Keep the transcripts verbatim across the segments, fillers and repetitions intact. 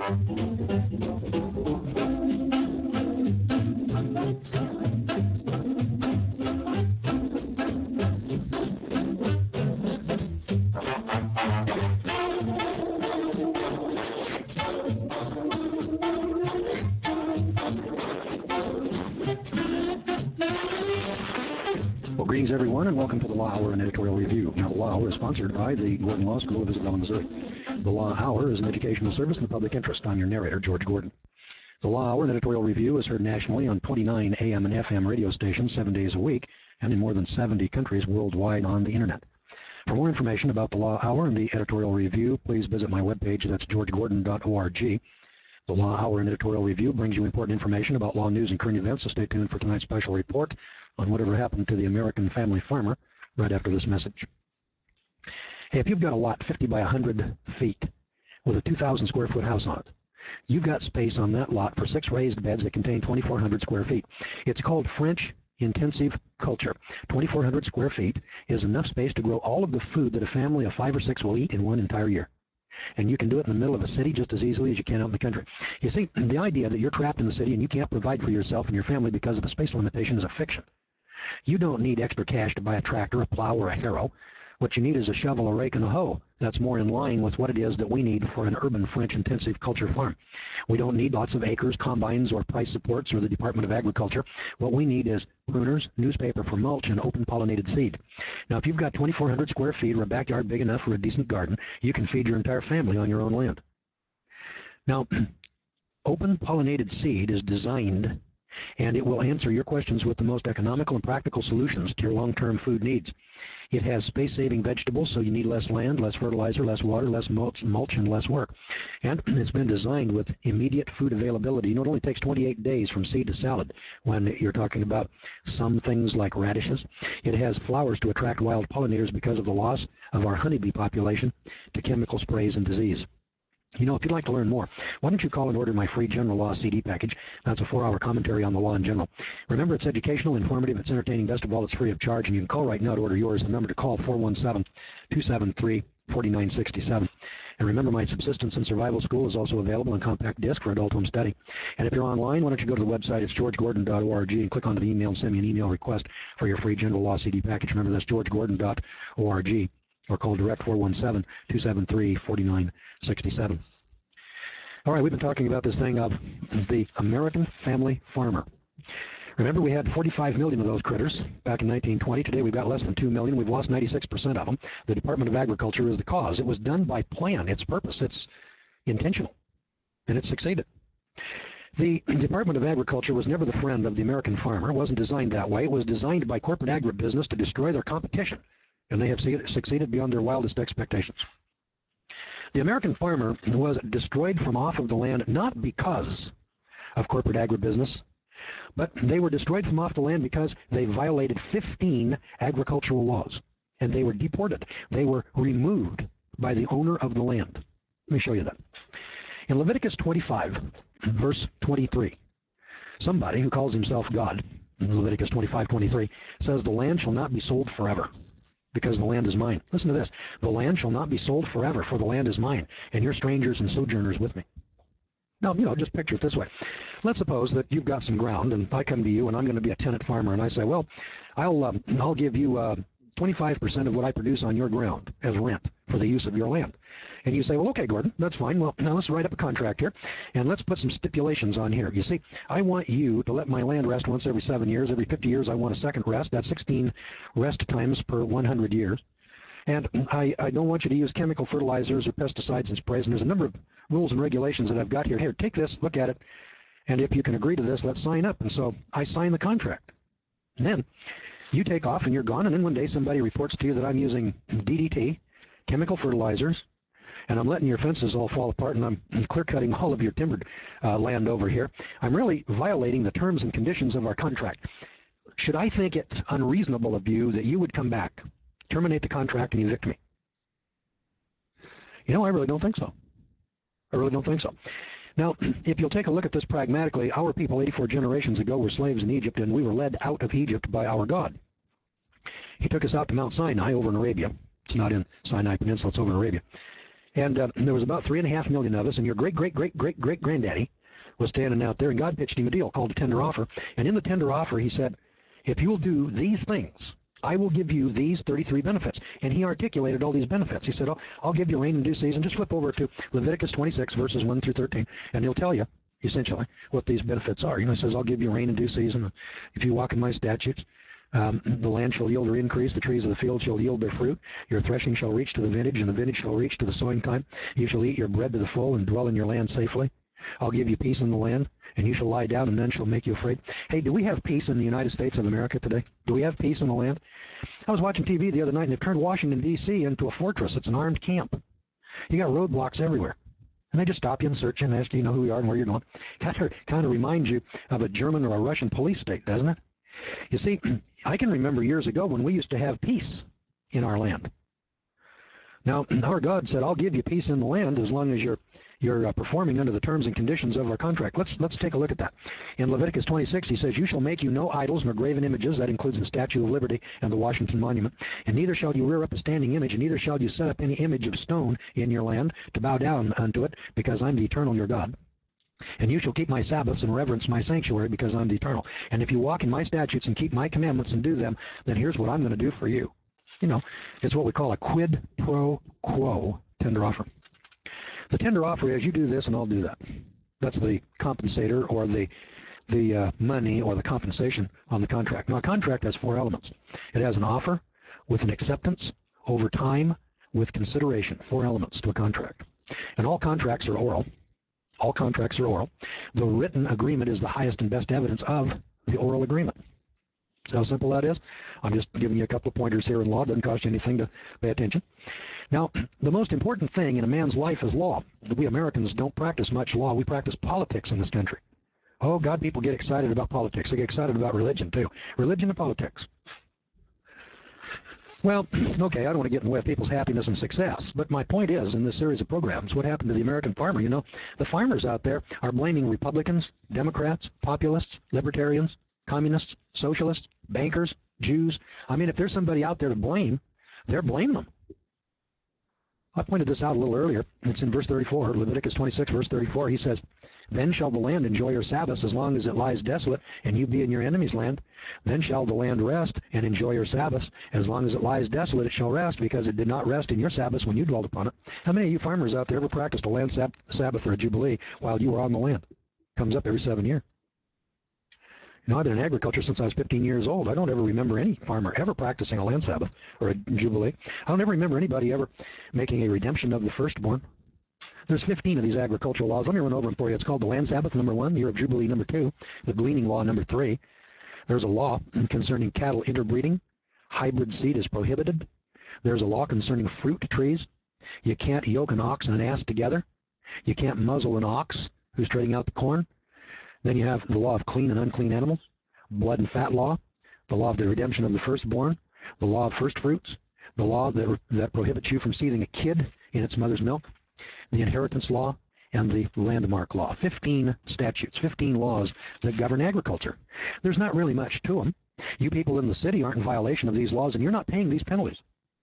Well, greetings, everyone, and welcome to the Law Hour and Editorial Review. Now, the Law Hour is sponsored by the Gordon Law School of Isabella, Missouri. The Law Hour is an educational service in the public interest. I'm your narrator, George Gordon. The Law Hour and Editorial Review is heard nationally on twenty-nine A M and F M radio stations seven days a week and in more than seventy countries worldwide on the Internet. For more information about the Law Hour and the Editorial Review, please visit my webpage. That's george gordon dot org. The Law Hour and Editorial Review brings you important information about law news and current events, so stay tuned for tonight's special report on whatever happened to the American family farmer right after this message. Hey, if you've got a lot fifty by one hundred feet with a two thousand square foot house on it, you've got space on that lot for six raised beds that contain twenty-four hundred square feet. It's called French intensive culture. twenty-four hundred square feet is enough space to grow all of the food that a family of five or six will eat in one entire year. And you can do it in the middle of a city just as easily as you can out in the country. You see, the idea that you're trapped in the city and you can't provide for yourself and your family because of a space limitation is a fiction. You don't need extra cash to buy a tractor, a plow, or a harrow. What you need is a shovel, a rake, and a hoe. That's more in line with what it is that we need for an urban French intensive culture farm. We don't need lots of acres, combines, or price supports, or the Department of Agriculture. What we need is pruners, newspaper for mulch, and open pollinated seed. Now, if you've got twenty-four hundred square feet or a backyard big enough for a decent garden, you can feed your entire family on your own land. Now, open pollinated seed is designed, and it will answer your questions with the most economical and practical solutions to your long-term food needs. It has space-saving vegetables, so you need less land, less fertilizer, less water, less mulch, mulch, and less work. And it's been designed with immediate food availability. You know, it only takes twenty-eight days from seed to salad when you're talking about some things like radishes. It has flowers to attract wild pollinators because of the loss of our honeybee population to chemical sprays and disease. You know, if you'd like to learn more, why don't you call and order my free General Law C D package? That's a four-hour commentary on the law in general. Remember, it's educational, informative, it's entertaining. Best of all, it's free of charge, and you can call right now to order yours. The number to call, four one seven, two seven three, four nine six seven. And remember, my Subsistence and Survival School is also available on compact disc for adult home study. And if you're online, why don't you go to the website? It's george gordon dot org and click onto the email and send me an email request for your free General Law C D package. Remember, that's george gordon dot org. Or call direct four one seven, two seven three, four nine six seven. All right, we've been talking about this thing of the American family farmer. Remember, we had forty-five million of those critters back in nineteen twenty. Today we've got less than two million. We've lost ninety-six percent of them. The Department of Agriculture is the cause. It was done by plan. It's purpose. It's intentional. And it succeeded. The Department of Agriculture was never the friend of the American farmer. It wasn't designed that way. It was designed by corporate agribusiness to destroy their competition. And they have succeeded beyond their wildest expectations. The American farmer was destroyed from off of the land not because of corporate agribusiness, but they were destroyed from off the land because they violated fifteen agricultural laws, and they were deported. They were removed by the owner of the land. Let me show you that. In Leviticus twenty-five, verse twenty-three, somebody who calls himself God, in Leviticus twenty-five twenty-three, says, "The land shall not be sold forever, because the land is mine." Listen to this. "The land shall not be sold forever, for the land is mine, and you're strangers and sojourners with me." Now, you know, just picture it this way. Let's suppose that you've got some ground, and I come to you, and I'm going to be a tenant farmer, and I say, well, I'll, uh, I'll give you uh, twenty-five percent of what I produce on your ground as rent for the use of your land. And you say, well, okay, Gordon, that's fine. Well, now let's write up a contract here, and let's put some stipulations on here. You see, I want you to let my land rest once every seven years. Every fifty years, I want a second rest. That's sixteen rest times per one hundred years. And I, I don't want you to use chemical fertilizers or pesticides and sprays. And there's a number of rules and regulations that I've got here. Here, take this, look at it, and if you can agree to this, let's sign up. And so I sign the contract. And then you take off and you're gone, and then one day somebody reports to you that I'm using D D T, chemical fertilizers, and I'm letting your fences all fall apart, and I'm clear-cutting all of your timbered uh, land over here. I'm really violating the terms and conditions of our contract. Should I think it's unreasonable of you that you would come back, terminate the contract, and evict me? You know, I really don't think so. I really don't think so. Now, if you'll take a look at this pragmatically, our people eighty-four generations ago were slaves in Egypt, and we were led out of Egypt by our God. He took us out to Mount Sinai over in Arabia. It's not in Sinai Peninsula, it's over in Arabia. And uh, there was about three and a half million of us, and your great, great, great, great, great granddaddy was standing out there, and God pitched him a deal called a tender offer. And in the tender offer, he said, if you will do these things, I will give you these thirty-three benefits. And he articulated all these benefits. He said, oh, I'll give you rain in due season. Just flip over to Leviticus twenty-six, verses one through thirteen, and he'll tell you, essentially, what these benefits are. You know, he says, I'll give you rain in due season. If you walk in my statutes, um, the land shall yield or increase. The trees of the field shall yield their fruit. Your threshing shall reach to the vintage, and the vintage shall reach to the sowing time. You shall eat your bread to the full and dwell in your land safely. I'll give you peace in the land, and you shall lie down, and none shall make you afraid. Hey, do we have peace in the United States of America today? Do we have peace in the land? I was watching T V the other night, and they've turned Washington, D C into a fortress. It's an armed camp. You got roadblocks everywhere. And they just stop you and search you and ask you, you know, who you are and where you're going. Kind of, kind of reminds you of a German or a Russian police state, doesn't it? You see, I can remember years ago when we used to have peace in our land. Now, our God said, I'll give you peace in the land as long as you're you're uh, performing under the terms and conditions of our contract. Let's let's take a look at that. In Leviticus twenty-six, he says, you shall make you no idols nor graven images. That includes the Statue of Liberty and the Washington Monument. And neither shall you rear up a standing image, and neither shall you set up any image of stone in your land to bow down unto it, because I'm the eternal your God. And you shall keep my Sabbaths and reverence my sanctuary, because I'm the eternal. And if you walk in my statutes and keep my commandments and do them, then here's what I'm going to do for you. You know, it's what we call a quid pro quo tender offer. The tender offer is you do this and I'll do that. That's the compensator, or the the uh, money or the compensation on the contract. Now, a contract has four elements. It has an offer with an acceptance over time with consideration. Four elements to a contract. And all contracts are oral. All contracts are oral. The written agreement is the highest and best evidence of the oral agreement. See how simple that is? I'm just giving you a couple of pointers here in law. It doesn't cost you anything to pay attention. Now, the most important thing in a man's life is law. We Americans don't practice much law. We practice politics in this country. Oh, God, people get excited about politics. They get excited about religion, too. Religion and politics. Well, okay, I don't want to get in the way of people's happiness and success, but my point is, in this series of programs, what happened to the American farmer? You know, the farmers out there are blaming Republicans, Democrats, populists, libertarians, communists, socialists, bankers, Jews. I mean, if there's somebody out there to blame, they're blaming them. I pointed this out a little earlier. It's in verse thirty-four, Leviticus twenty-six, verse thirty-four. He says, then shall the land enjoy your Sabbaths as long as it lies desolate, and you be in your enemy's land. Then shall the land rest and enjoy your Sabbaths. As long as it lies desolate, it shall rest, because it did not rest in your Sabbaths when you dwelled upon it. How many of you farmers out there ever practiced a land sab Sabbath or a Jubilee while you were on the land? Comes up every seven years. You know, I've been in agriculture since I was fifteen years old. I don't ever remember any farmer ever practicing a land Sabbath or a Jubilee. I don't ever remember anybody ever making a redemption of the firstborn. There's fifteen of these agricultural laws. Let me run over them for you. It's called the land Sabbath, number one, year of Jubilee, number two, the gleaning law, number three. There's a law concerning cattle interbreeding. Hybrid seed is prohibited. There's a law concerning fruit trees. You can't yoke an ox and an ass together. You can't muzzle an ox who's treading out the corn. Then you have the law of clean and unclean animals, blood and fat law, the law of the redemption of the firstborn, the law of first fruits, the law that, that prohibits you from seething a kid in its mother's milk, the inheritance law, and the landmark law. fifteen statutes, fifteen laws that govern agriculture. There's not really much to them. You people in the city aren't in violation of these laws, and you're not paying these penalties.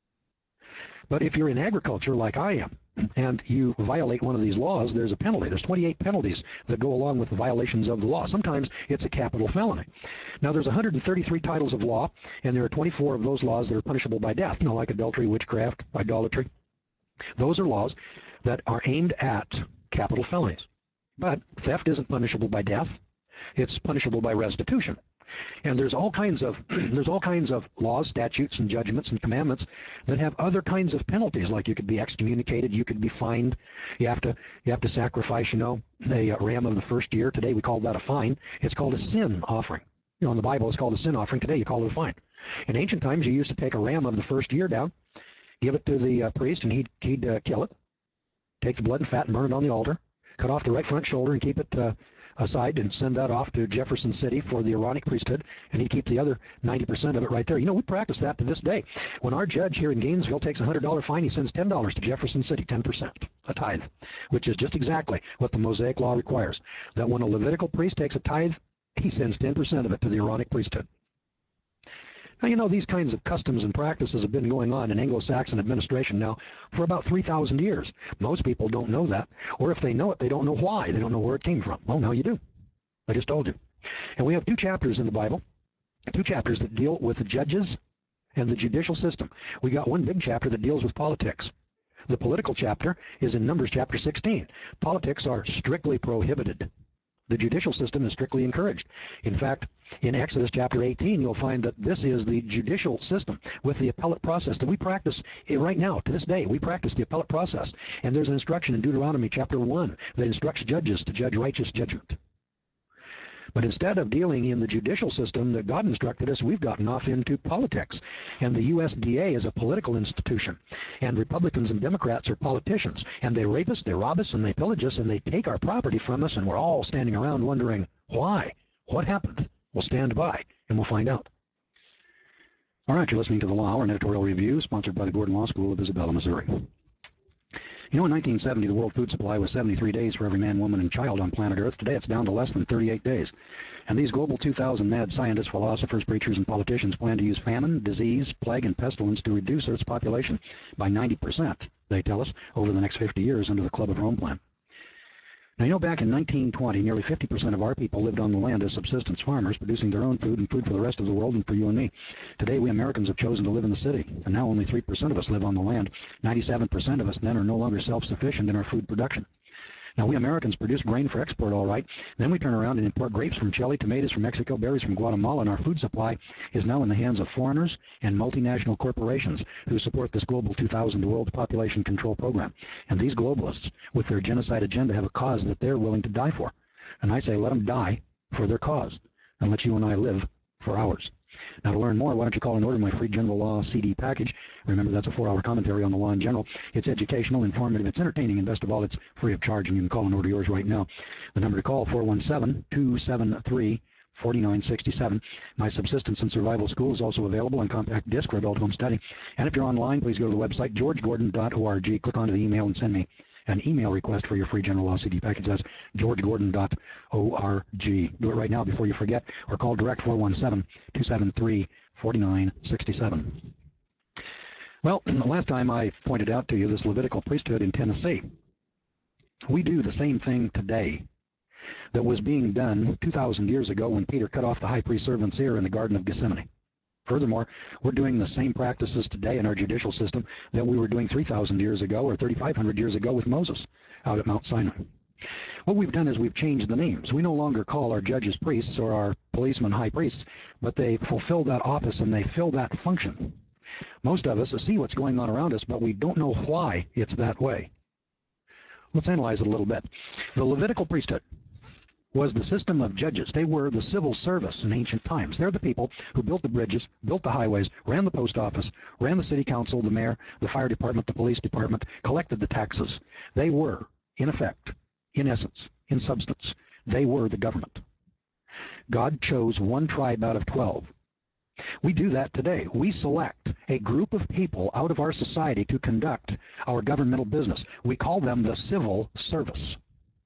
But if you're in agriculture like I am, and you violate one of these laws, there's a penalty. There's twenty-eight penalties that go along with the violations of the law. Sometimes it's a capital felony. Now, there's one hundred thirty-three titles of law, and there are twenty-four of those laws that are punishable by death, you know, like adultery, witchcraft, idolatry. Those are laws that are aimed at capital felonies. But theft isn't punishable by death. It's punishable by restitution. And there's all kinds of there's all kinds of laws, statutes, and judgments and commandments that have other kinds of penalties. Like you could be excommunicated, you could be fined. You have to you have to sacrifice, you know, a ram of the first year. Today we call that a fine. It's called a sin offering. You know, in the Bible it's called a sin offering. Today you call it a fine. In ancient times you used to take a ram of the first year down, give it to the uh, priest, and he'd he'd uh, kill it, take the blood and fat and burn it on the altar, cut off the right front shoulder and keep it uh, aside and send that off to Jefferson City for the Aaronic priesthood, and he'd keep the other ninety percent of it right there. You know, we practice that to this day. When our judge here in Gainesville takes a one hundred dollar fine, he sends ten dollars to Jefferson City, ten percent, a tithe, which is just exactly what the Mosaic Law requires. That when a Levitical priest takes a tithe, he sends ten percent of it to the Aaronic priesthood. Now, you know, these kinds of customs and practices have been going on in Anglo-Saxon administration now for about three thousand years. Most people don't know that, or if they know it, they don't know why. They don't know where it came from. Well, now you do. I just told you. And we have two chapters in the Bible, two chapters that deal with the judges and the judicial system. We got one big chapter that deals with politics. The political chapter is in Numbers chapter sixteen. Politics are strictly prohibited. The judicial system is strictly encouraged. In fact, in Exodus chapter eighteen, you'll find that this is the judicial system with the appellate process that we practice right now. To this day, we practice the appellate process. And there's an instruction in Deuteronomy chapter one that instructs judges to judge righteous judgment. But instead of dealing in the judicial system that God instructed us, we've gotten off into politics. And the U S D A is a political institution. And Republicans and Democrats are politicians. And they rape us, they rob us, and they pillage us, and they take our property from us, and we're all standing around wondering, why? What happened? We'll stand by, and we'll find out. All right, you're listening to The Law Hour, an editorial review sponsored by the Gordon Law School of Isabella, Missouri. You know, in nineteen seventy, the world food supply was seventy-three days for every man, woman, and child on planet Earth. Today, it's down to less than thirty-eight days. And these global two thousand mad scientists, philosophers, preachers, and politicians plan to use famine, disease, plague, and pestilence to reduce Earth's population by ninety percent, they tell us, over the next fifty years under the Club of Rome plan. Now, you know, back in nineteen twenty, nearly fifty percent of our people lived on the land as subsistence farmers, producing their own food and food for the rest of the world and for you and me. Today, we Americans have chosen to live in the city, and now only three percent of us live on the land. ninety-seven percent of us then are no longer self-sufficient in our food production. Now, we Americans produce grain for export, all right. Then we turn around and import grapes from Chile, tomatoes from Mexico, berries from Guatemala, and our food supply is now in the hands of foreigners and multinational corporations who support this Global two thousand World Population Control Program. And these globalists, with their genocide agenda, have a cause that they're willing to die for. And I say, let them die for their cause, and let you and I live for ours. Now, to learn more, why don't you call and order my free general law C D package. Remember, that's a four-hour commentary on the law in general. It's educational, informative, it's entertaining, and best of all, it's free of charge, and you can call and order yours right now. The number to call, four one seven, two seven three, four nine six seven. My Subsistence and Survival School is also available on compact disc for adult home study. And if you're online, please go to the website, george gordon dot org. Click onto the email and send me an email request for your free general law C D package. That's george gordon dot org. Do it right now before you forget, or call direct four one seven, two seven three, four nine six seven. Well, the last time I pointed out to you this Levitical priesthood in Tennessee. We do the same thing today that was being done two thousand years ago when Peter cut off the high priest's servant's ear in the Garden of Gethsemane. Furthermore, we're doing the same practices today in our judicial system that we were doing three thousand years ago or thirty-five hundred years ago with Moses out at Mount Sinai. What we've done is we've changed the names. We no longer call our judges priests or our policemen high priests, but they fulfill that office and they fill that function. Most of us see what's going on around us, but we don't know why it's that way. Let's analyze it a little bit. The Levitical priesthood was the system of judges. They were the civil service in ancient times. They're the people who built the bridges, built the highways, ran the post office, ran the city council, the mayor, the fire department, the police department, collected the taxes. They were, in effect, in essence, in substance, they were the government. God chose one tribe out of twelve. We do that today. We select a group of people out of our society to conduct our governmental business. We call them the civil service.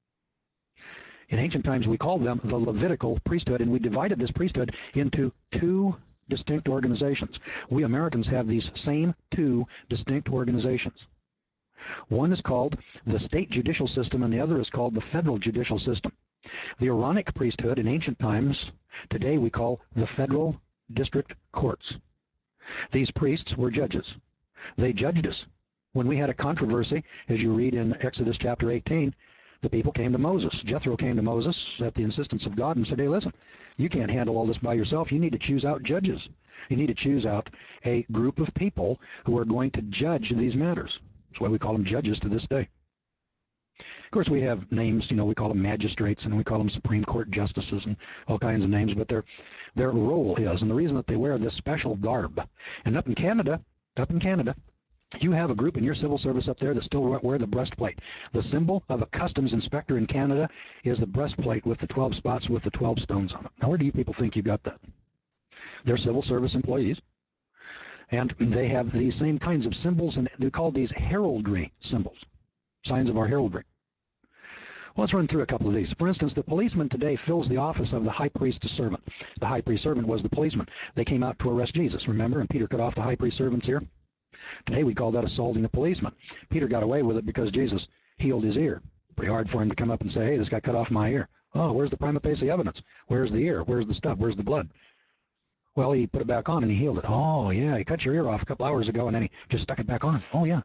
In ancient times, we called them the Levitical priesthood, and we divided this priesthood into two distinct organizations. We Americans have these same two distinct organizations. One is called the state judicial system, and the other is called the federal judicial system. The Aaronic priesthood in ancient times, today we call the federal district courts. These priests were judges. They judged us. When we had a controversy, as you read in Exodus chapter eighteen, the people came to Moses. Jethro came to Moses at the insistence of God and said, hey, listen, you can't handle all this by yourself. You need to choose out judges. You need to choose out a group of people who are going to judge these matters. That's why we call them judges to this day. Of course, we have names, you know, we call them magistrates and we call them Supreme Court justices and all kinds of names, but their, their role is, and the reason that they wear this special garb, and up in Canada, up in Canada, you have a group in your civil service up there that still wear the breastplate. The symbol of a customs inspector in Canada is the breastplate with the twelve spots with the twelve stones on it. Now, where do you people think you got that? They're civil service employees, and they have these same kinds of symbols, and they're called these heraldry symbols, signs of our heraldry. Let's run through a couple of these. For instance, the policeman today fills the office of the high priest's servant. The high priest servant was the policeman. They came out to arrest Jesus, remember? And Peter cut off the high priest servant's ear. Today we call that assaulting a policeman. Peter got away with it because Jesus healed his ear. Pretty hard for him to come up and say, hey, this guy cut off my ear. Oh, where's the prima facie evidence? Where's the ear? Where's the stuff? Where's the blood? Well, he put it back on and he healed it. Oh, yeah, he cut your ear off a couple hours ago and then he just stuck it back on. Oh, yeah.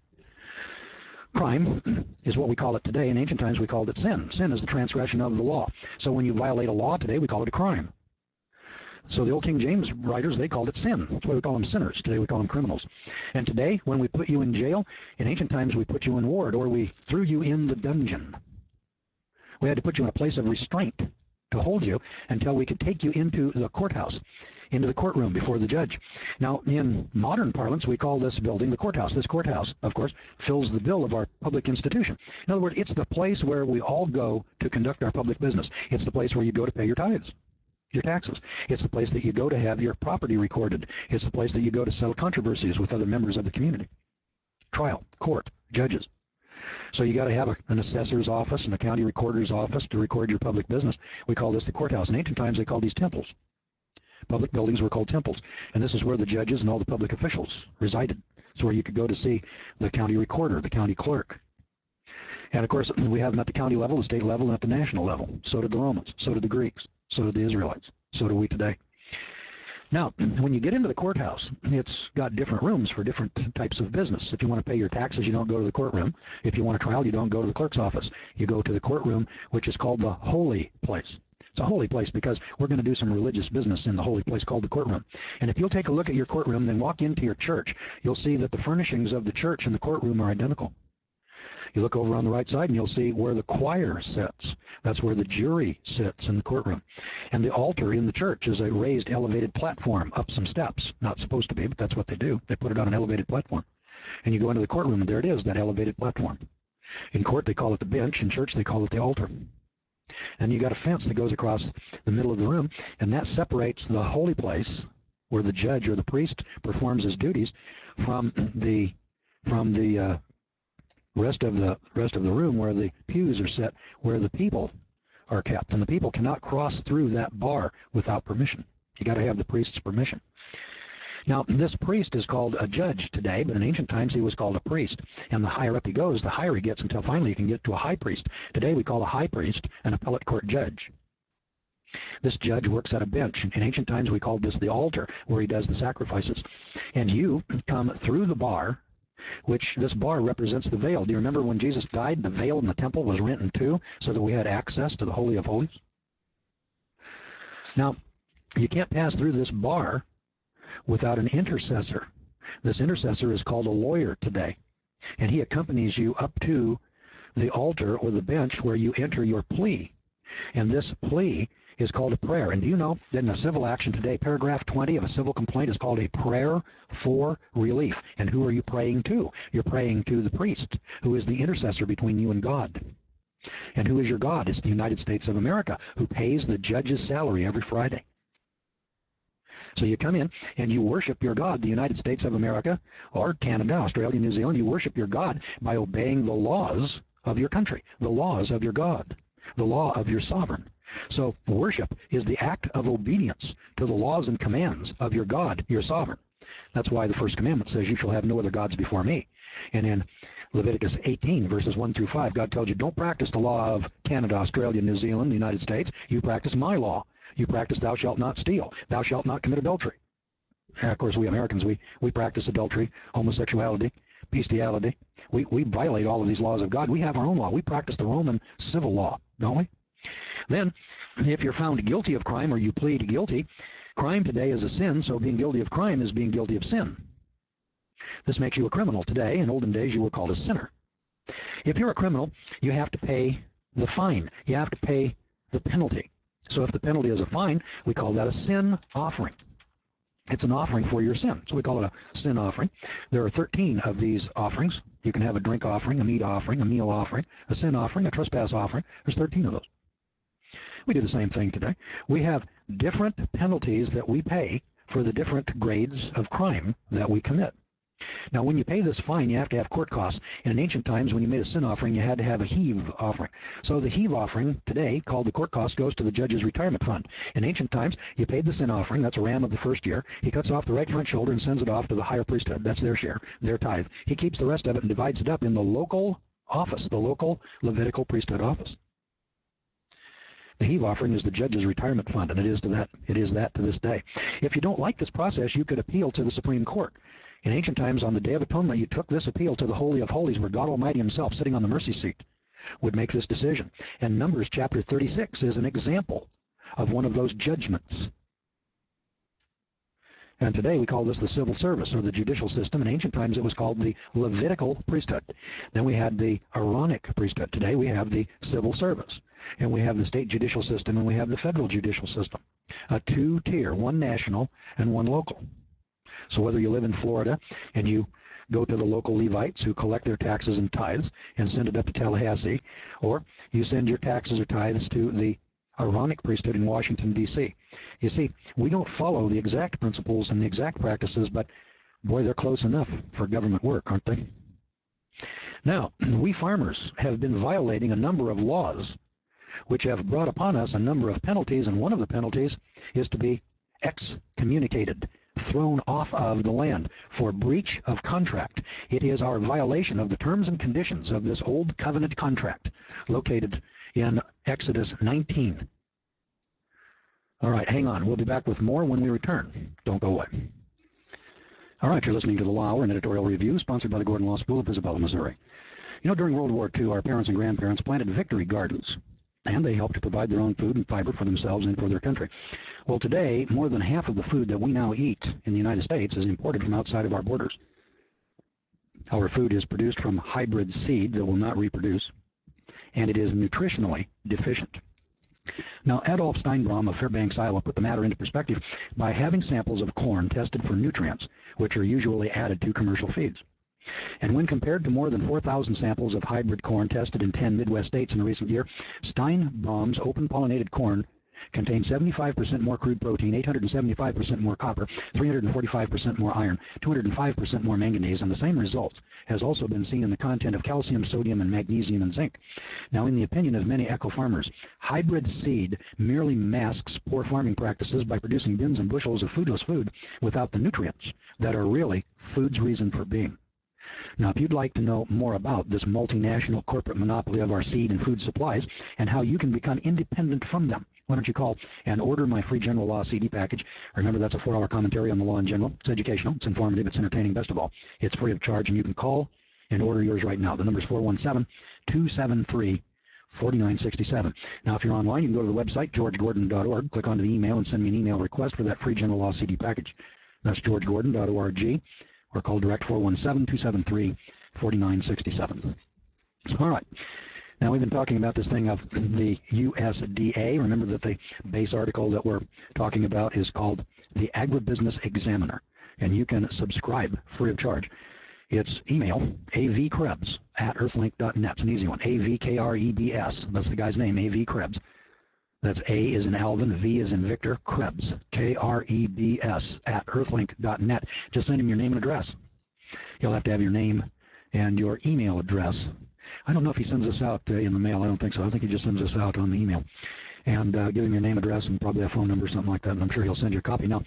Crime is what we call it today. In ancient times, we called it sin. Sin is the transgression of the law. So when you violate a law today, we call it a crime. So the old King James writers, they called it sin. That's why we call them sinners. Today we call them criminals. And today, when we put you in jail, in ancient times we put you in ward, or we threw you in the dungeon. We had to put you in a place of restraint to hold you until we could take you into the courthouse, into the courtroom before the judge. Now, in modern parlance, we call this building the courthouse. This courthouse, of course, fills the bill of our public institution. In other words, it's the place where we all go to conduct our public business. It's the place where you go to pay your tithes, your taxes. It's the place that you go to have your property recorded. It's the place that you go to settle controversies with other members of the community. Trial, court, judges. So you got to have a, an assessor's office and a county recorder's office to record your public business. We call this the courthouse. In ancient times, they called these temples. Public buildings were called temples. And this is where the judges and all the public officials resided. It's where you could go to see the county recorder, the county clerk. And, of course, we have them at the county level, the state level, and at the national level. So did the Romans. So did the Greeks. So did the Israelites. So do we today. Now, when you get into the courthouse, it's got different rooms for different types of business. If you want to pay your taxes, you don't go to the courtroom. If you want a trial, you don't go to the clerk's office. You go to the courtroom, which is called the holy place. It's a holy place because we're going to do some religious business in the holy place called the courtroom. And if you'll take a look at your courtroom, then walk into your church, you'll see that the furnishings of the church and the courtroom are identical. You look over on the right side and you'll see where the choir sits. That's where the jury sits in the courtroom. And the altar in the church is a raised elevated platform up some steps. Not supposed to be, but that's what they do. They put it on an elevated platform. And you go into the courtroom and there it is, that elevated platform. In court they call it the bench. In church they call it the altar. And you got a fence that goes across the middle of the room, and that separates the holy place where the judge or the priest performs his duties from the from the uh, rest of the rest of the room where the pews are set, where the people are kept. And the people cannot cross through that bar without permission. You got to have the priest's permission. Now, this priest is called a judge today, but in ancient times he was called a priest. And the higher up he goes, the higher he gets until finally you can get to a high priest. Today we call a high priest an appellate court judge. This judge works at a bench. In ancient times we called this the altar, where he does the sacrifices. And you come through the bar, which this bar represents the veil. Do you remember when Jesus died, the veil in the temple was rent in two so that we had access to the Holy of Holies? Now, you can't pass through this bar without an intercessor. This intercessor is called a lawyer today, and he accompanies you up to the altar or the bench where you enter your plea. And this plea is called a prayer. And do you know that in a civil action today, paragraph twenty of a civil complaint is called a prayer for relief? And who are you praying to? You're praying to the priest, who is the intercessor between you and God. And who is your God? It's the United States of America, who pays the judge's salary every Friday. So you come in and you worship your God, the United States of America, or Canada, Australia, New Zealand. You worship your God by obeying the laws of your country, the laws of your God, the law of your sovereign. So worship is the act of obedience to the laws and commands of your God, your sovereign. That's why the first commandment says, you shall have no other gods before me. And in Leviticus eighteen, verses one through five, God tells you, don't practice the law of Canada, Australia, New Zealand, the United States. You practice my law. You practice thou shalt not steal. Thou shalt not commit adultery. And of course, we Americans, we, we practice adultery, homosexuality, bestiality. We, we violate all of these laws of God. We have our own law. We practice the Roman civil law, don't we? Then, if you're found guilty of crime or you plead guilty, crime today is a sin, so being guilty of crime is being guilty of sin. This makes you a criminal today. In olden days, you were called a sinner. If you're a criminal, you have to pay the fine. You have to pay the penalty. So if the penalty is a fine, we call that a sin offering. It's an offering for your sin, so we call it a sin offering. There are thirteen of these offerings. You can have a drink offering, a meat offering, a meal offering, a sin offering, a trespass offering. There's thirteen of those. We do the same thing today. We have different penalties that we pay for the different grades of crime that we commit. Now, when you pay this fine, you have to have court costs. And in ancient times, when you made a sin offering, you had to have a heave offering. So the heave offering today, called the court cost, goes to the judge's retirement fund. In ancient times, you paid the sin offering. That's a ram of the first year. He cuts off the right front shoulder and sends it off to the higher priesthood. That's their share, their tithe. He keeps the rest of it and divides it up in the local office, the local Levitical priesthood office. The heave offering is the judge's retirement fund, and it is to that it is that to this day. If you don't like this process, you could appeal to the Supreme Court. In ancient times, on the Day of Atonement, you took this appeal to the Holy of Holies, where God Almighty himself, sitting on the mercy seat, would make this decision. And Numbers chapter thirty-six is an example of one of those judgments. And today we call this the civil service, or the judicial system. In ancient times it was called the Levitical priesthood. Then we had the Aaronic priesthood. Today we have the civil service. And we have the state judicial system, and we have the federal judicial system. A two-tier, one national and one local. So whether you live in Florida and you go to the local Levites who collect their taxes and tithes and send it up to Tallahassee, or you send your taxes or tithes to the Aaronic priesthood in Washington, D C You see, we don't follow the exact principles and the exact practices, but boy, they're close enough for government work, aren't they? Now, we farmers have been violating a number of laws which have brought upon us a number of penalties, and one of the penalties is to be excommunicated, thrown off of the land for breach of contract. It is our violation of the terms and conditions of this old covenant contract located in Exodus nineteen. All right, hang on. We'll be back with more when we return. Don't go away. All right, you're listening to The Law Hour, an editorial review sponsored by the Gordon Law School of Isabella, Missouri. You know, during World War Two, our parents and grandparents planted victory gardens, and they helped to provide their own food and fiber for themselves and for their country. Well, today, more than half of the food that we now eat in the United States is imported from outside of our borders. Our food is produced from hybrid seed that will not reproduce, and it is nutritionally deficient. Now, Adolf Steinbaum of Fairbanks, Iowa, put the matter into perspective by having samples of corn tested for nutrients, which are usually added to commercial feeds. And when compared to more than four thousand samples of hybrid corn tested in ten Midwest states in a recent year, Steinbaum's open-pollinated corn contained seventy-five percent more crude protein, eight hundred seventy-five percent more copper, three hundred forty-five percent more iron, two hundred five percent more manganese, and the same result has also been seen in the content of calcium, sodium, and magnesium and zinc. Now, in the opinion of many eco-farmers, hybrid seed merely masks poor farming practices by producing bins and bushels of foodless food without the nutrients that are really food's reason for being. Now, if you'd like to know more about this multinational corporate monopoly of our seed and food supplies and how you can become independent from them, why don't you call and order my free general law C D package. Remember, that's a four-hour commentary on the law in general. It's educational, it's informative, it's entertaining, best of all. It's free of charge, and you can call and order yours right now. The number is four one seven, two seven three, four nine six seven. Now, if you're online, you can go to the website, george gordon dot org, click onto the email, and send me an email request for that free general law C D package. That's george gordon dot org. Or call direct four one seven, two seven three, four nine six seven. All right. Now, we've been talking about this thing of the U S D A. Remember that the base article that we're talking about is called the Agribusiness Examiner, and you can subscribe free of charge. It's email, avkrebs at earthlink dot net. It's an easy one, A V K R E B S. That's the guy's name, A V Krebs. That's A is in Alvin, V is in Victor, Krebs, K R E B S, at earthlink dot net. Just send him your name and address. You'll have to have your name and your email address. I don't know if he sends this out uh, in the mail. I don't think so. I think he just sends this out on the email. And uh, give him your name, address, and probably a phone number or something like that, and I'm sure he'll send you a copy. Now,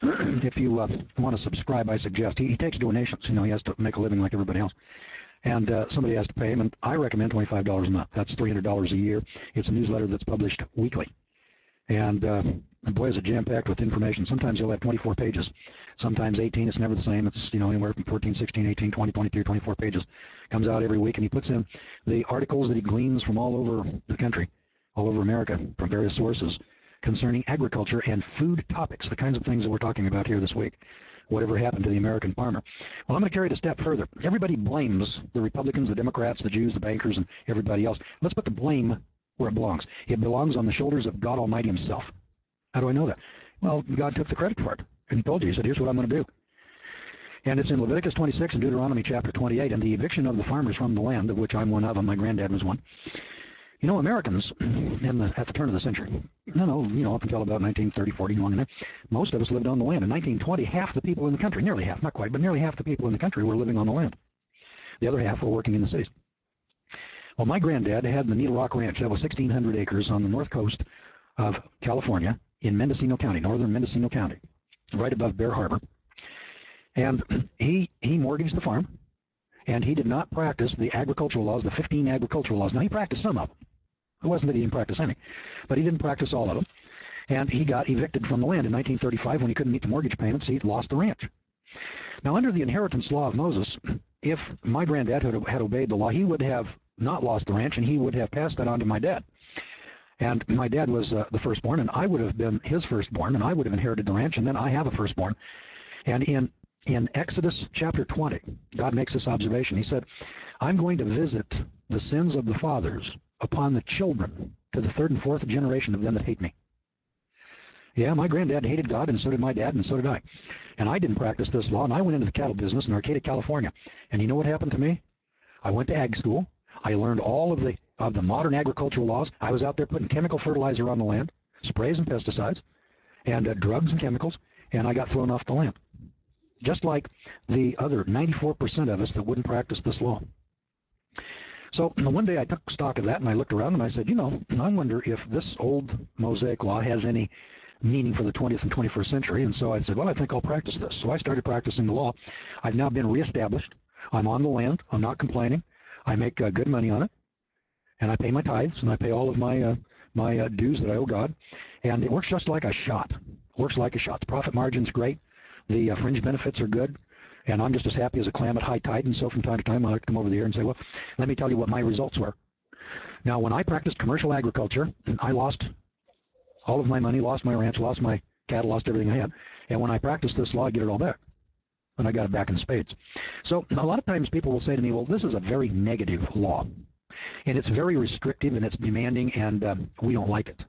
if you uh, want to subscribe, I suggest, he, he takes donations. You know, he has to make a living like everybody else. And uh, somebody has to pay him, and I recommend twenty-five dollars a month. That's three hundred dollars a year. It's a newsletter that's published weekly. And, uh, and boy, is it jam-packed with information. Sometimes you'll have twenty-four pages. Sometimes eighteen. It's never the same. It's, you know, anywhere from fourteen, sixteen, eighteen, twenty, twenty-two, twenty-four pages. Comes out every week, and he puts in the articles that he gleans from all over the country, all over America, from various sources concerning agriculture and food topics, the kinds of things that we're talking about here this week. Whatever happened to the American farmer? Well, I'm going to carry it a step further. Everybody blames the Republicans, the Democrats, the Jews, the bankers, and everybody else. Let's put the blame where it belongs. It belongs on the shoulders of God Almighty himself. How do I know that? Well, God took the credit for it, and he told you. He said, here's what I'm going to do. And it's in Leviticus twenty-six and Deuteronomy chapter twenty-eight, and the eviction of the farmers from the land, of which I'm one of them, my granddad was one. You know, Americans in the, at the turn of the century, no, no, you know, up until about nineteen thirty, forty, long in there, most of us lived on the land. In nineteen twenty, half the people in the country, nearly half, not quite, but nearly half the people in the country were living on the land. The other half were working in the cities. Well, my granddad had the Needle Rock Ranch. That was sixteen hundred acres on the north coast of California in Mendocino County, northern Mendocino County, right above Bear Harbor. And he, he mortgaged the farm, and he did not practice the agricultural laws, the fifteen agricultural laws. Now, he practiced some of them. It wasn't that he didn't practice any, but he didn't practice all of them. And he got evicted from the land in nineteen thirty-five when he couldn't meet the mortgage payments. He lost the ranch. Now, under the inheritance law of Moses, if my granddad had, had obeyed the law, he would have not lost the ranch, and he would have passed that on to my dad. And my dad was uh, the firstborn, and I would have been his firstborn, and I would have inherited the ranch, and then I have a firstborn. And in in Exodus chapter twenty, God makes this observation. He said, I'm going to visit the sins of the fathers upon the children to the third and fourth generation of them that hate me. Yeah, my granddad hated God, and so did my dad, and so did I. And I didn't practice this law, and I went into the cattle business in Arcata, California. And you know what happened to me? I went to ag school. I learned all of the of the modern agricultural laws. I was out there putting chemical fertilizer on the land, sprays and pesticides, and uh, drugs and chemicals, and I got thrown off the land. Just like the other ninety-four percent of us that wouldn't practice this law. So one day I took stock of that, and I looked around, and I said, you know, I wonder if this old Mosaic law has any meaning for the twentieth and twenty-first century. And so I said, well, I think I'll practice this. So I started practicing the law. I've now been reestablished. I'm on the land. I'm not complaining. I make uh, good money on it, and I pay my tithes, and I pay all of my uh, my uh, dues that I owe God, and it works just like a shot. Works like a shot. The profit margin's great. The uh, fringe benefits are good, and I'm just as happy as a clam at high tide. And so from time to time, I like to come over here and say, well, let me tell you what my results were. Now, when I practiced commercial agriculture, I lost all of my money, lost my ranch, lost my cattle, lost everything I had. And when I practiced this law, I get it all back. And I got it back in spades. So a lot of times people will say to me, well, this is a very negative law. And it's very restrictive, and it's demanding, and um, we don't like it.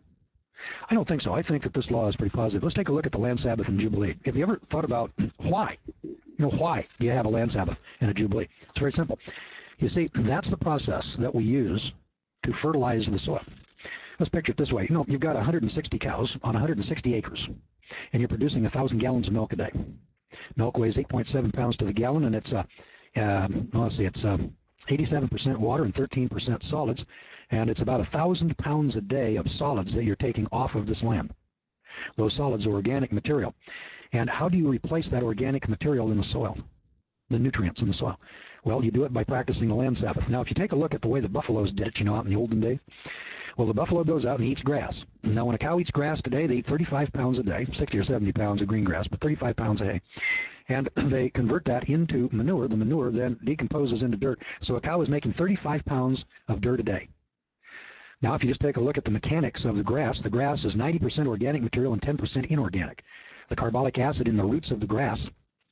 I don't think so. I think that this law is pretty positive. Let's take a look at the land Sabbath and Jubilee. Have you ever thought about why? You know, why do you have a land Sabbath and a Jubilee? It's very simple. You see, that's the process that we use to fertilize the soil. Let's picture it this way. You know, you've got one hundred sixty cows on one hundred sixty acres, and you're producing one thousand gallons of milk a day. Milk weighs eight point seven pounds to the gallon, and it's, uh, uh, let's see, it's uh, eighty-seven percent water and thirteen percent solids, and it's about one thousand pounds a day of solids that you're taking off of this land. Those solids are organic material. And how do you replace that organic material in the soil? The nutrients in the soil. Well, you do it by practicing the land Sabbath. Now, if you take a look at the way the buffaloes did it, you know, out in the olden days, well, the buffalo goes out and eats grass. Now, when a cow eats grass today, they eat thirty-five pounds a day, sixty or seventy pounds of green grass, but thirty-five pounds a day. And they convert that into manure. The manure then decomposes into dirt. So a cow is making thirty-five pounds of dirt a day. Now, if you just take a look at the mechanics of the grass, the grass is ninety percent organic material and ten percent inorganic. The carbolic acid in the roots of the grass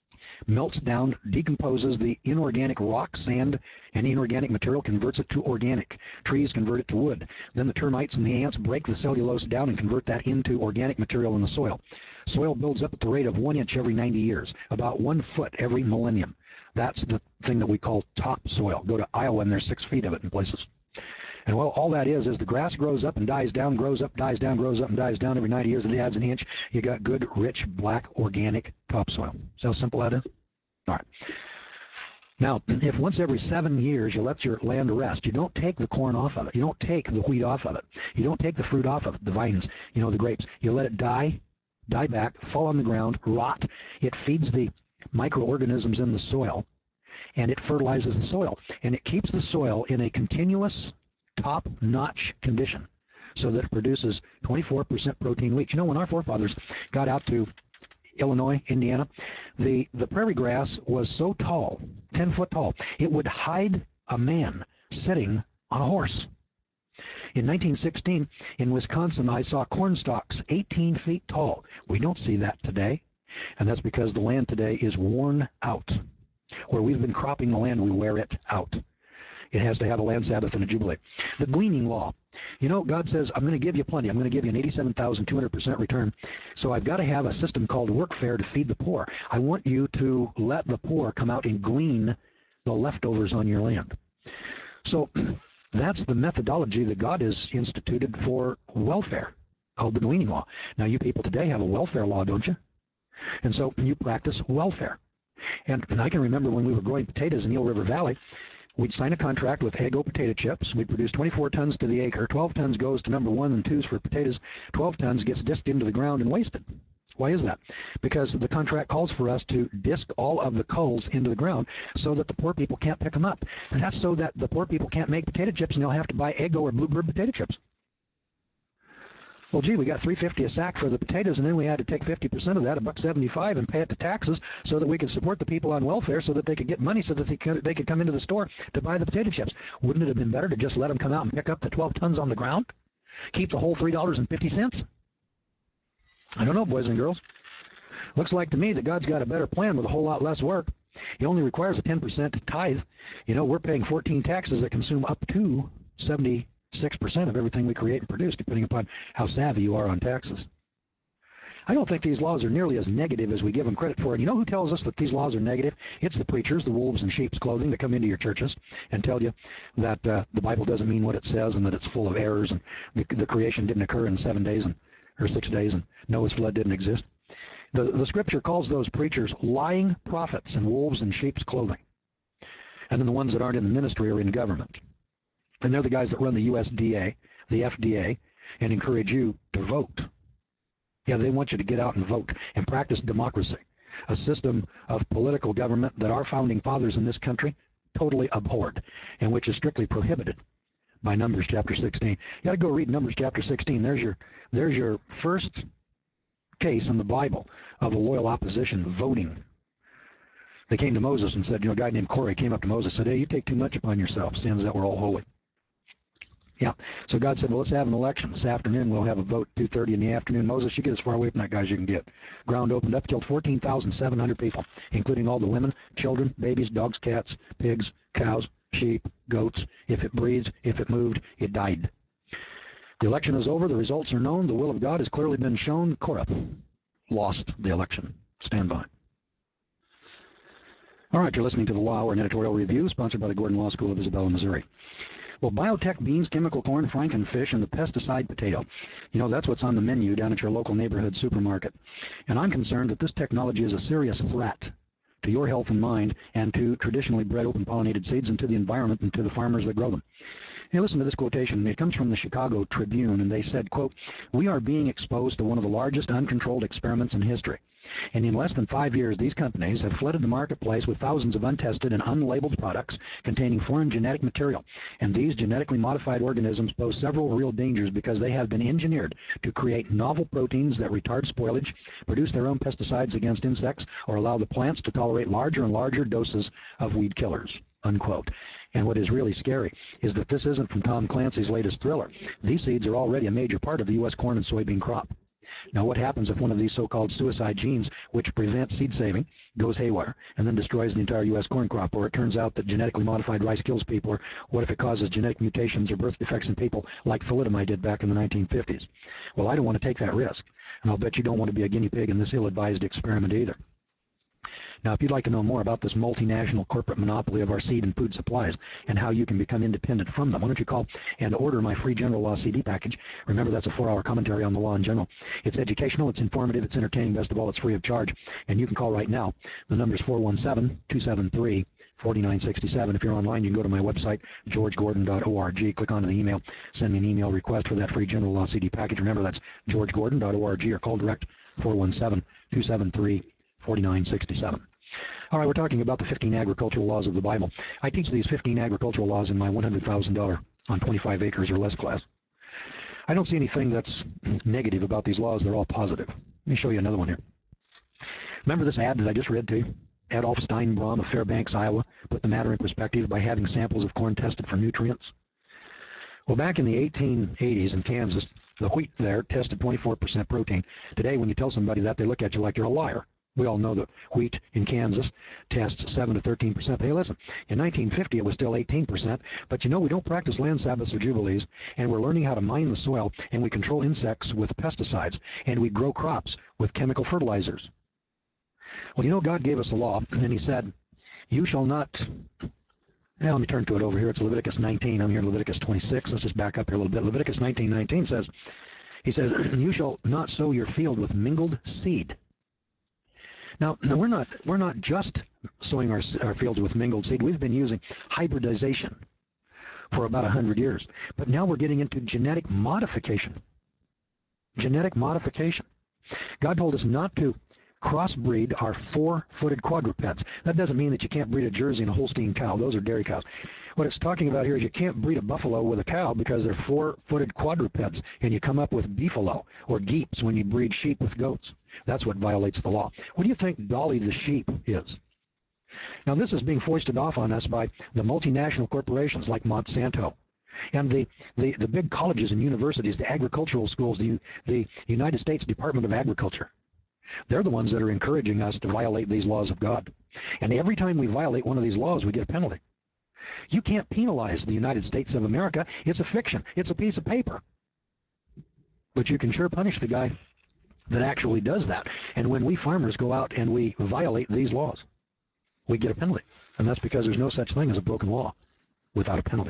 melts down, decomposes the inorganic rock, sand, and inorganic material, converts it to organic. Trees convert it to wood. Then the termites and the ants break the cellulose down and convert that into organic material in the soil. Soil builds up at the rate of one inch every ninety years, about one foot every millennium. That's the thing that we call topsoil. Go to Iowa and there's six feet of it in places. And well, all that is, is the grass grows up and dies down, grows up, dies down, grows up and dies down every ninety years, and it adds an inch. You got good, rich, black, organic topsoil. See how simple that is? All right. Now, if once every seven years you let your land rest, you don't take the corn off of it. You don't take the wheat off of it. You don't take the fruit off of it, the vines, you know, the grapes. You let it die, die back, fall on the ground, rot. It feeds the microorganisms in the soil, and it fertilizes the soil. And it keeps the soil in a continuous top-notch condition so that it produces twenty-four percent protein wheat. You know, when our forefathers got out to Illinois, Indiana, the, the prairie grass was so tall, ten foot tall, it would hide a man sitting on a horse. In nineteen sixteen, in Wisconsin, I saw corn stalks eighteen feet tall. We don't see that today, and that's because the land today is worn out. Where we've been cropping the land, we wear it out. It has to have a land Sabbath and a Jubilee. The gleaning law. You know, God says, I'm going to give you plenty. I'm going to give you an eighty-seven thousand two hundred percent return. So I've got to have a system called workfare to feed the poor. I want you to let the poor come out and glean the leftovers on your land. So That's the methodology that God has instituted for welfare, called the gleaning law. Now, you people today have a welfare law, don't you? And so you practice welfare. And I can remember when we were growing potatoes in Eel River Valley, we'd sign a contract with Aggo Potato Chips. We'd produce twenty-four tons to the acre. twelve tons goes to number one and twos for potatoes. twelve tons gets disked into the ground and wasted. Why is that? Because the contract calls for us to disk all of the culls into the ground so that the poor people can't pick them up. And that's so that the poor people can't make potato chips and they'll have to buy Eggo or Bluebird potato chips. Well, gee, we got three fifty a sack for the potatoes, and then we had to take fifty percent of that, a buck seventy-five, and pay it to taxes so that we could support the people on welfare so that they could get money so that they could, they could come into the store to buy the potato chips. Wouldn't it have been better to just let them come out and pick up the twelve tons on the ground? Keep the whole three dollars and fifty cents? I don't know, boys and girls. Looks like to me that God's got a better plan with a whole lot less work. He only requires a ten percent tithe. You know, we're paying fourteen taxes that consume up to seventy-six percent of everything we create and produce, depending upon how savvy you are on taxes. I don't think these laws are nearly as negative as we give them credit for. And you know who tells us that these laws are negative? It's the preachers, the wolves in sheep's clothing, that come into your churches and tell you that uh, the Bible doesn't mean what it says and that it's full of errors and the, the creation didn't occur in seven days and or six days and Noah's flood didn't exist. The, the scripture calls those preachers lying prophets and wolves in sheep's clothing. And then the ones that aren't in the ministry are in government. And they're the guys that run the U S D A, the F D A, and encourage you to vote. Yeah, they want you to get out and vote and practice democracy, a system of political government that our founding fathers in this country totally abhorred and which is strictly prohibited by Numbers chapter sixteen. You got to go read Numbers chapter sixteen. There's your, there's your first case in the Bible of a loyal opposition voting. They came to Moses and said, you know, a guy named Corey came up to Moses and said, hey, you take too much upon yourself, sins that were all holy. Yeah, so God said, well, let's have an election. This afternoon we'll have a vote, two thirty in the afternoon. Moses, you get as far away from that guy as you can get. Ground opened up, killed fourteen thousand seven hundred people, including all the women, children, babies, dogs, cats, pigs, cows, sheep, goats. If it breathed, if it moved, it died. The election is over. The results are known. The will of God has clearly been shown. Korah lost the election. Stand by. All right, you're listening to the Law Hour, an editorial review sponsored by the Gordon Law School of Isabella, Missouri. Well, biotech beans, chemical corn, frankenfish, and the pesticide potato. You know, that's what's on the menu down at your local neighborhood supermarket. And I'm concerned that this technology is a serious threat to your health and mind and to traditionally bred open pollinated seeds and to the environment and to the farmers that grow them. Hey, listen to this quotation. It comes from the Chicago Tribune, and they said, quote, we are being exposed to one of the largest uncontrolled experiments in history. And in less than five years, these companies have flooded the marketplace with thousands of untested and unlabeled products containing foreign genetic material. And these genetically modified organisms pose several real dangers because they have been engineered to create novel proteins that retard spoilage, produce their own pesticides against insects, or allow the plants to tolerate larger and larger doses of weed killers. Unquote. And what is really scary is that this isn't from Tom Clancy's latest thriller. These seeds are already a major part of the U S corn and soybean crop. Now, what happens if one of these so-called suicide genes, which prevent seed saving, goes haywire and then destroys the entire U S corn crop? Or it turns out that genetically modified rice kills people? Or what if it causes genetic mutations or birth defects in people like thalidomide did back in the nineteen fifties? Well, I don't want to take that risk. And I'll bet you don't want to be a guinea pig in this ill-advised experiment either. Now, if you'd like to know more about this multinational corporate monopoly of our seed and food supplies and how you can become independent from them, why don't you call and order my free general law C D package. Remember, that's a four-hour commentary on the law in general. It's educational, it's informative, it's entertaining, best of all, it's free of charge. And you can call right now. The number is four one seven, two seven three, four nine six seven. If you're online, you can go to my website, george gordon dot org, click onto the email, send me an email request for that free general law C D package. Remember, that's george gordon dot org, or call direct four one seven, two seven three, four nine six seven. All right, we're talking about the fifteen agricultural laws of the Bible. I teach these fifteen agricultural laws in my one hundred thousand dollars on twenty-five acres or less class. I don't see anything that's negative about these laws. They're all positive. Let me show you another one here. Remember this ad that I just read to you? Adolf Steinbaum of Fairbanks, Iowa, put the matter in perspective by having samples of corn tested for nutrients. Well, back in the eighteen eighties in Kansas, the wheat there tested twenty-four percent protein. Today, when you tell somebody that, they look at you like you're a liar. We all know that wheat in Kansas tests seven to thirteen percent. Hey, listen, in nineteen fifty it was still eighteen percent, but you know we don't practice land Sabbaths or Jubilees, and we're learning how to mine the soil, and we control insects with pesticides, and we grow crops with chemical fertilizers. Well, you know, God gave us a law, and he said, you shall not Now let me turn to it over here. It's Leviticus nineteen. I'm here in Leviticus twenty-six. Let's just back up here a little bit. Leviticus nineteen nineteen says, he says, you shall not sow your field with mingled seed. Now, now we're not we're not just sowing our, our fields with mingled seed. We've been using hybridization for about a hundred years. But now we're getting into genetic modification. Genetic modification. God told us not to crossbreed our four-footed quadrupeds. That doesn't mean that you can't breed a Jersey and a Holstein cow. Those are dairy cows. What it's talking about here is you can't breed a buffalo with a cow because they're four-footed quadrupeds, and you come up with beefalo or geeps when you breed sheep with goats. That's what violates the law. What do you think Dolly the sheep is? Now, this is being foisted off on us by the multinational corporations like Monsanto and the, the, the big colleges and universities, the agricultural schools, the, the United States Department of Agriculture. They're the ones that are encouraging us to violate these laws of God. And every time we violate one of these laws, we get a penalty. You can't penalize the United States of America. It's a fiction. It's a piece of paper. But you can sure punish the guy that actually does that. And when we farmers go out and we violate these laws, we get a penalty. And that's because there's no such thing as a broken law without a penalty.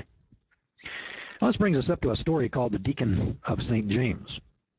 Now, this brings us up to a story called the Deacon of Saint James.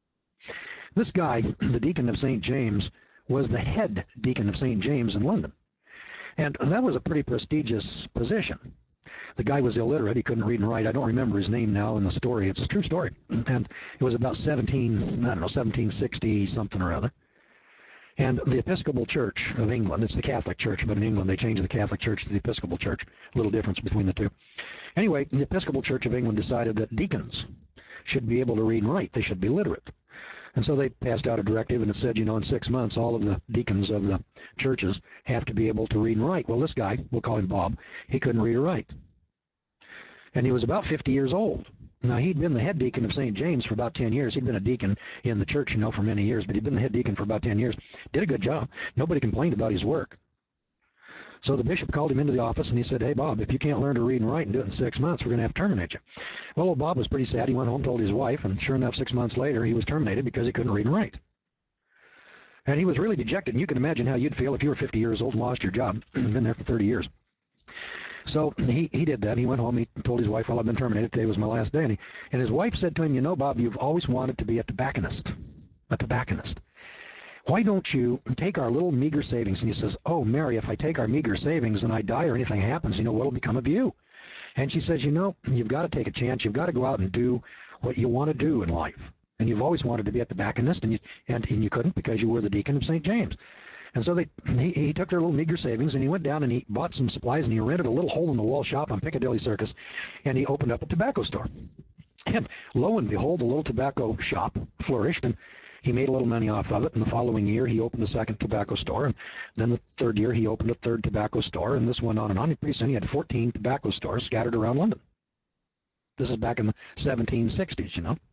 This guy, the Deacon of Saint James, was the head deacon of Saint James in London. And that was a pretty prestigious position. The guy was illiterate. He couldn't read and write. I don't remember his name now in the story. It's a true story. And it was about seventeen, I don't know, seventeen sixty something or other. And the Episcopal Church of England, it's the Catholic Church, but in England they changed the Catholic Church to the Episcopal Church. A little difference between the two. Anyway, the Episcopal Church of England decided that deacons should be able to read and write. They should be literate. And so they passed out a directive, and it said, you know, in six months, all of the deacons of the churches have to be able to read and write. Well, this guy, we'll call him Bob, he couldn't read or write. And he was about fifty years old. Now, he'd been the head deacon of Saint James for about ten years. He'd been a deacon in the church, you know, for many years, but he'd been the head deacon for about ten years. Did a good job. Nobody complained about his work. So the bishop called him into the office, and he said, hey, Bob, if you can't learn to read and write and do it in six months, we're going to have to terminate you. Well, old Bob was pretty sad. He went home, told his wife, and sure enough, six months later, he was terminated because he couldn't read and write. And he was really dejected, and you can imagine how you'd feel if you were fifty years old and lost your job, been there for thirty years. So he, he did that. He went home. He told his wife, well, I've been terminated. Today was my last day. And, he, and his wife said to him, you know, Bob, you've always wanted to be a tobacconist, a tobacconist. Why don't you take our little meager savings? And he says, oh, Mary, if I take our meager savings and I die or anything happens, you know, what'll become of you? And she says, you know, you've got to take a chance. You've got to go out and do what you want to do in life. And you've always wanted to be a tobacconist, and you, and, and you couldn't because you were the deacon of Saint James. And so they, he, he took their little meager savings, and he went down and he bought some supplies, and he rented a little hole-in-the-wall shop on Piccadilly Circus, and he opened up a tobacco store. And lo and behold, the little tobacco shop flourished, and he made a little money off of it. And the following year, he opened a second tobacco store. And then the third year, he opened a third tobacco store. And this went on and on. And pretty soon, he had fourteen tobacco stores scattered around London. This is back in the seventeen sixties, you know.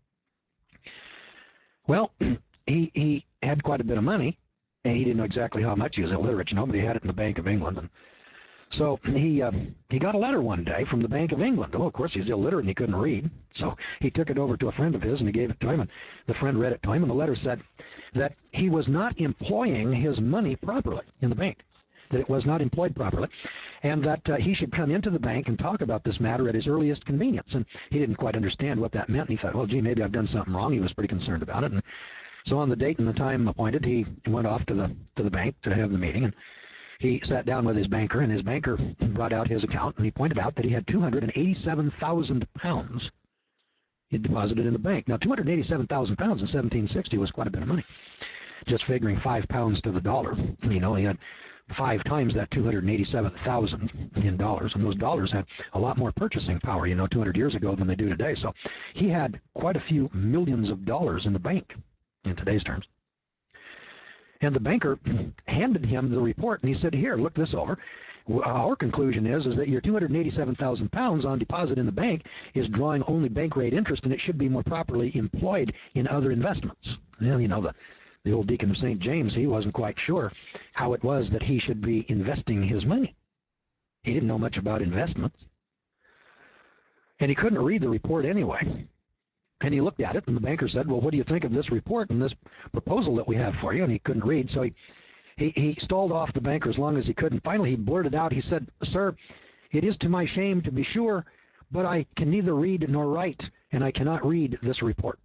Well, he, he had quite a bit of money. And he didn't know exactly how much. He was illiterate, you know, but he had it in the Bank of England. And so he uh, he got a letter one day from the Bank of England. Well, of course, he's illiterate and he couldn't read. So he took it over to a friend of his and he gave it to him. And the friend read it to him. And the letter said that he was not employing his money properly in the bank, that it was not employed properly, and that uh, he should come into the bank and talk about this matter at his earliest convenience. And he didn't quite understand what that meant. And he thought, well, gee, maybe I've done something wrong. He was pretty concerned about it. And so on the date and the time appointed, he went off to the to the bank to have the meeting. And he sat down with his banker, and his banker brought out his account, and he pointed out that he had two hundred eighty-seven thousand pounds he deposited in the bank. Now, two hundred eighty-seven thousand pounds in seventeen sixty was quite a bit of money. Just figuring five pounds to the dollar, you know, he had five times that two hundred eighty-seven thousand in dollars, and those dollars had a lot more purchasing power, you know, two hundred years ago than they do today. So he had quite a few millions of dollars in the bank in today's terms. And the banker handed him the report, and he said, here, look this over. Our conclusion is, is that your two hundred eighty-seven thousand pounds on deposit in the bank is drawing only bank rate interest, and it should be more properly employed in other investments. Well, you know, the, the old deacon of Saint James, he wasn't quite sure how it was that he should be investing his money. He didn't know much about investments. And he couldn't read the report anyway. And he looked at it, and the banker said, well, what do you think of this report and this proposal that we have for you? And he couldn't read, so he, he, he stalled off the banker as long as he could. And finally, he blurted out, he said, sir, It is to my shame, to be sure, but I can neither read nor write, and I cannot read this report.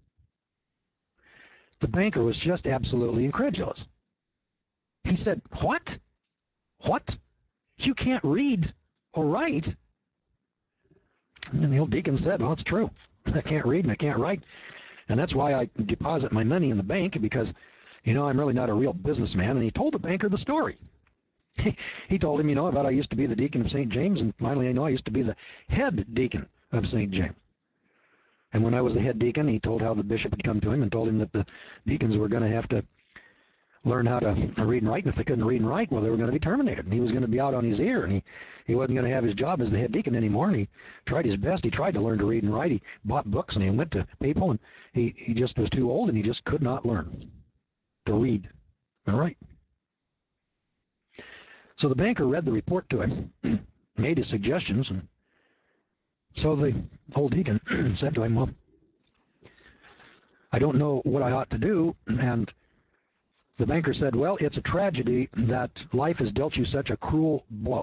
The banker was just absolutely incredulous. He said, what? What? You can't read or write? And the old deacon said, well, it's true. I can't read and I can't write. And that's why I deposit my money in the bank, because, you know, I'm really not a real businessman. And he told the banker the story. He told him, you know, about I used to be the deacon of Saint James, and finally I know I used to be the head deacon of Saint James. And when I was the head deacon, he told how the bishop had come to him and told him that the deacons were going to have to learn how to read and write, and if they couldn't read and write, well, they were going to be terminated, and he was going to be out on his ear, and he, he wasn't going to have his job as the head deacon anymore, and he tried his best. He tried to learn to read and write. He bought books, and he went to people, and he, he just was too old, and he just could not learn to read and write. So the banker read the report to him, made his suggestions, and so the old deacon said to him, well, I don't know what I ought to do, and the banker said, well, it's a tragedy that life has dealt you such a cruel blow.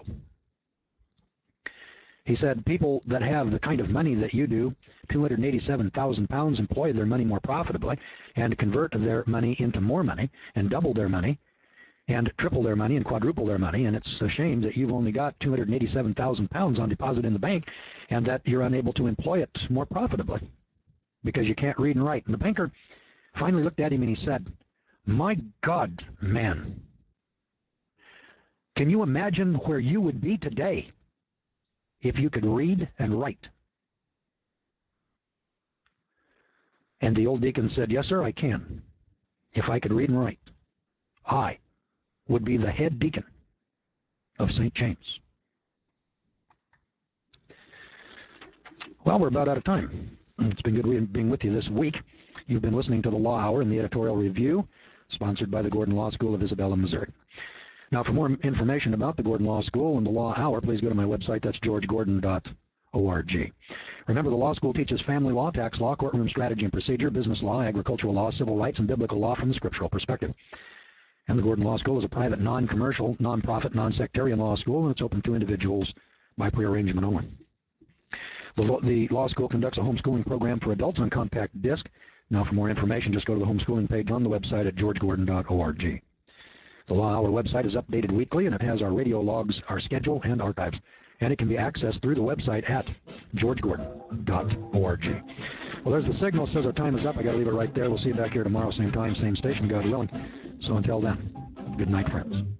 He said, people that have the kind of money that you do, two hundred eighty-seven thousand pounds, employ their money more profitably and convert their money into more money and double their money and triple their money and quadruple their money. And it's a shame that you've only got two hundred eighty-seven thousand pounds on deposit in the bank and that you're unable to employ it more profitably because you can't read and write. And the banker finally looked at him and he said, my God, man, can you imagine where you would be today if you could read and write? And the old deacon said, yes, sir, I can. If I could read and write, I would be the head deacon of Saint James. Well, we're about out of time. It's been good being with you this week. You've been listening to the Law Hour and the Editorial Review, sponsored by the Gordon Law School of Isabella, Missouri. Now, for more information about the Gordon Law School and the Law Hour, please go to my website. That's george gordon dot org. Remember, the law school teaches family law, tax law, courtroom strategy and procedure, business law, agricultural law, civil rights, and biblical law from the scriptural perspective. And the Gordon Law School is a private, non-commercial, non-profit, non-sectarian law school, and it's open to individuals by prearrangement only. The law, the law school conducts a homeschooling program for adults on compact disc. Now, for more information, just go to the homeschooling page on the website at george gordon dot org. The Law Hour website is updated weekly, and it has our radio logs, our schedule, and archives. And it can be accessed through the website at george gordon dot org. Well, there's the signal. It says our time is up. I got to leave it right there. We'll see you back here tomorrow, same time, same station, God willing. So until then, good night, friends.